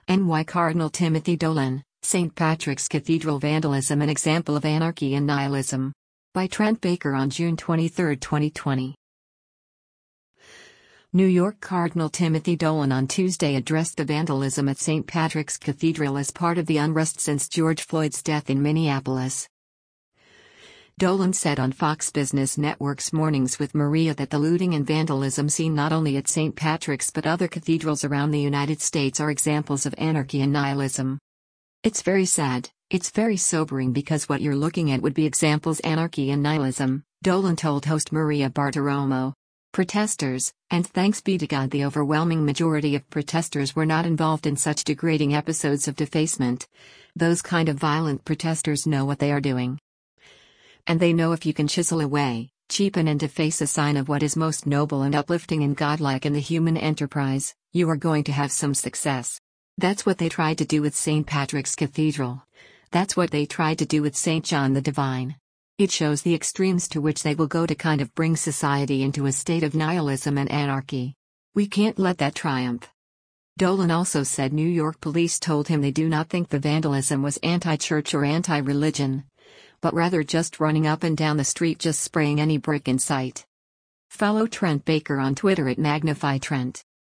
NY Cardinal Timothy Dolan, St. Patrick's Cathedral Vandalism: An Example of Anarchy and Nihilism. By Trent Baker on June 23, 2020. New York Cardinal Timothy Dolan on Tuesday addressed the vandalism at St. Patrick's Cathedral as part of the unrest since George Floyd's death in Minneapolis. Dolan said on Fox Business Network's Mornings with Maria that the looting and vandalism seen not only at St. Patrick's but other cathedrals around the United States are examples of anarchy and nihilism. It's very sad, it's very sobering, because what you're looking at would be examples anarchy and nihilism, Dolan told host Maria Bartiromo. Protesters, and thanks be to God the overwhelming majority of protesters were not involved in such degrading episodes of defacement. Those kind of violent protesters know what they are doing. And they know if you can chisel away, cheapen and deface a sign of what is most noble and uplifting and godlike in the human enterprise, you are going to have some success. That's what they tried to do with St. Patrick's Cathedral. That's what they tried to do with St. John the Divine. It shows the extremes to which they will go to kind of bring society into a state of nihilism and anarchy. We can't let that triumph. Dolan also said New York police told him they do not think the vandalism was anti-church or anti-religion, but rather just running up and down the street just spraying any brick in sight. Follow Trent Baker on Twitter at MagnifyTrent.